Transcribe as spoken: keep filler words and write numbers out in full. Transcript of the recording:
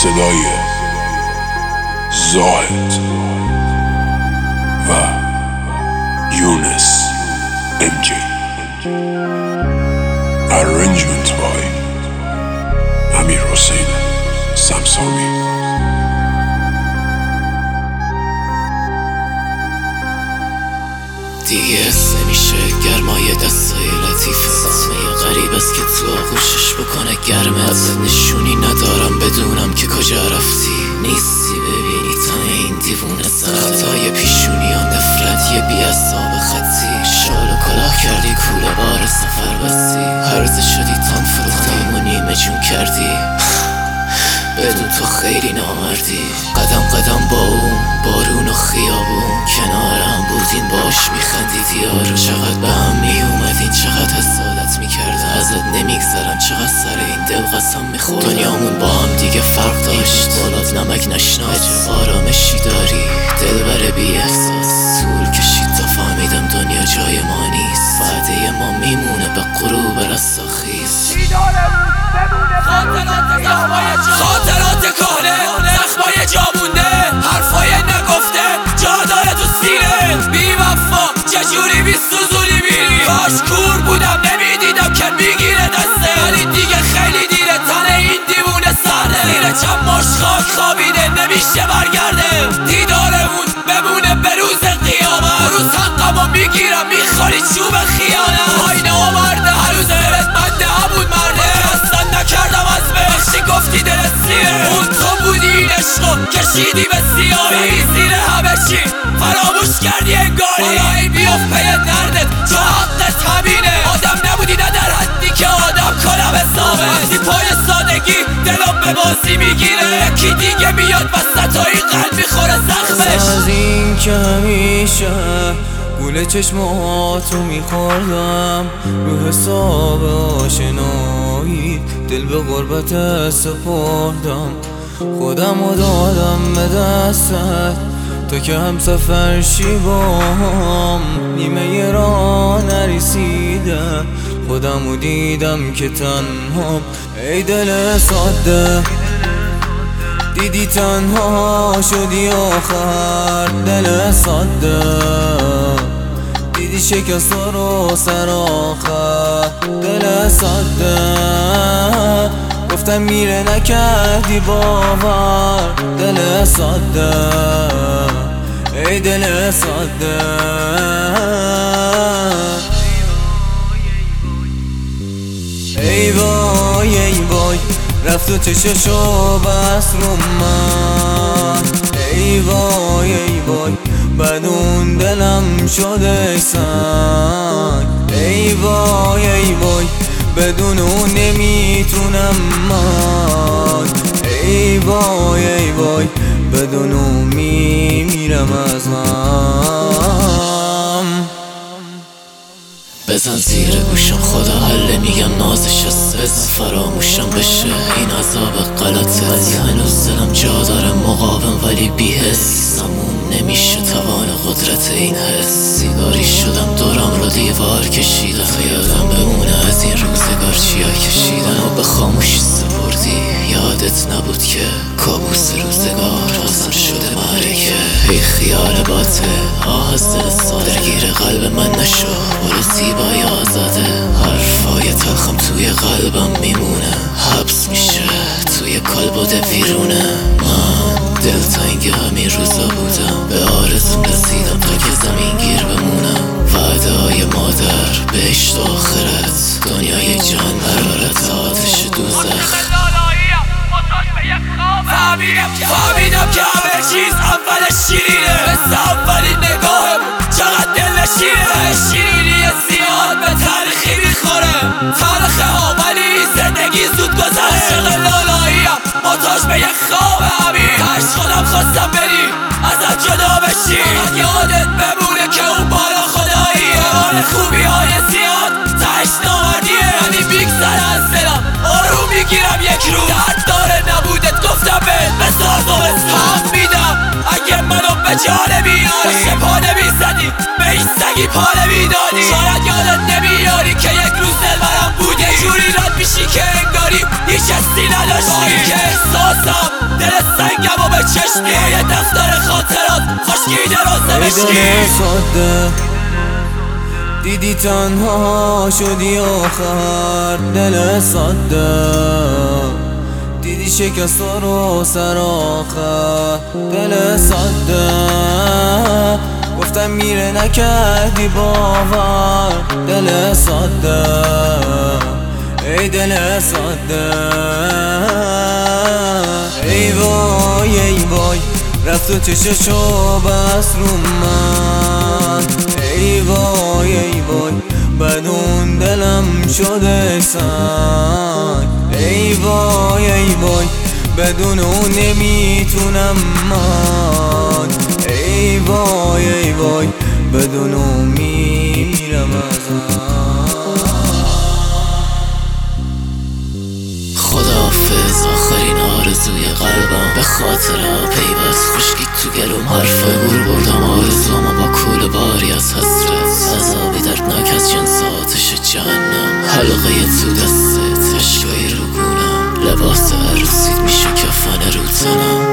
صدای زاهد و یونس ام جی. Arrangement by امیر حسین سمسامی. دیگه حس نمیشه گرمای دستای لطیفه، صدمه غریب است که تو آغوشش بکنه گرمه. ازت نشونی ندارم بدونم که کجا رفتی، نیستی ببینی تن این دیوونه زن. خطای پیشونی و نفرت یه بی اصاب خطی، شال و کلاه کردی کوله بار سفر بستی. هرزه شدی تن فروختم و نیمه جون کردی، بدون تو خیلی نامردی. قدم قدم با اون بارون و خیابون کنارم بودین، باش میخندیدی. یارو چقدر به هم میومدین، چقدر حسادت میکردم. ازت نمیگذرم، چقدر سر این دل قسم میخوردم. دنیامون با هم دیگه فرق داشت، بالات نمک نشناس. آرامشی داری دل بره بی احساس، طول کشید تا فهمیدم دنیا جای ما نیست. وعده ما میمونه به غروب رستاخیز. خاطرات کهنه، زخمای جا مونده، حرفای نگفته جا داره تو سینه. بی وفا چجوری بی سوزونی میری؟ کاش کور بودم نمیدیدم که میگیره دسته، ولی دیگه خیلی دیره تن این دیوونه سرده. زیر چماش خاک خوابیده نمیشه برگرده، دیدارمون بمونه به روز قیامت. روز حقمو میگیرم میخوری چوب خیانت. آینه آورده هنوز دلت منده همون مرده، اصلا نکردم از بخشی گفتی دلت سیره. اون تو بودی این عشقو کشیدی به سیاهی، زیر همه چی فراموش کردی انگاری. بالا این بیاف پی دردت جا حقت همینه، آدم نبودی نه در حدی که آدم کنم حسابه. وقتی پای سادگی دلم به بازی میگیره، یکی دیگه میاد وسط و این قلب میخوره زخمش. از این که همیشه گوله چشماتو میخوردم، رو حساب آشنایی دل به غربت سپردم. خودم رو دادم به دستت تو که هم سفر شی با هم، نیمه را نرسیده خودم رو دیدم که تنهام. ای دل ساده دیدی تنها شدی آخر، دل ساده دیدی شکست رو سر آخر. دل ساده گفتم میره نکردی باور، دل ساده ای دل ساده. ای وای ای وای رفت و چششو بس رو من. ای وای ای وای بدون دلم شده سنگ. ای وای ای وای بدون اون نمیتونم من. ای وای ای وای بدون اون میمیرم از من. بزن زیر گوشم خدا حله میگم نازش هست، بزن فراموشم بشه این عذاب غلطه. ولی هنوز دلم جا داره مقاوم ولی بی حس، تموم نمیشه توان قدرت این حس. سیگاری شدم دورم رو دیوار کشیدم، تا یادم بمونه از این روزگار چیا کشیدم. منو به خاموشی سپردی، یادت نبود که کابوس روزگار بازم شده معرکه. ای خیال باطل آه از دل ساده، درگیر قلب من نشو برو زیبای آزاده. حرفای تلخم توی قلبم میمونه، حبس میشه توی کالبد ویرونه. من دلتنگ همین روزا بودم، به آرزوم رسیدم تا که زمین گیر بمونم. وعده های مادر بهشت و آخرت، دنیای جان برارت آتش دوزخ. فهمیدم که همه چیز اولش شیرینه، مثل اولین نگاهمون چقدر دل نشینه. شیرینی زیاد به تلخی میخوره، تلخه ها ولی زندگی زود گذره. عاشق لالاییم محتاج به یک خواب همین، تش خودم خواستم بری ازت جدا بشی. فقط یادت بمونه که اون بالا خداییه، حال خوبی های زیاد تش نامردیه. ولی میگذره از دلم آروم میگیرم یک روز، درد داره نبودت گفتم بهت بسار دوست. حق میدم اگه منو به جا نمیاری، باشه پا نمیزدی به این سگی پا نمیدادی. شاید یادت نمیاری که یک روز دل برم بود، یه جوری رد میشی که انگاری ولی هیچ حسی نداشتی با این که احساسم دل سنگم و به چشمی یه دفتر خاطرات خشکیده رو زمشکی ای دل ساده دیدی تنها شدی آخر دل ساده دیدی شکست رو سر آخر دل ساده گفتم میره نکردی باور دل ساده ای دل ساده ای وای ای وای رفت و چششو بس رو من ای وای ای وای بدون دلم شده سنگ ای وای ای وای بدون اون نمیتونم من ای وای ای وای بدون اون میمیرم خداحافظ آخرین آرزوی قلبم به خاطر پیوست خشکی تو گلوم حرفای گور بردم آرزوما با کول باری از حسرت عذابی دردناک از جنس آتش جهنم حلقه تو دستت عشقای رو گونم لباس عروسیت میشه کفن رو تنم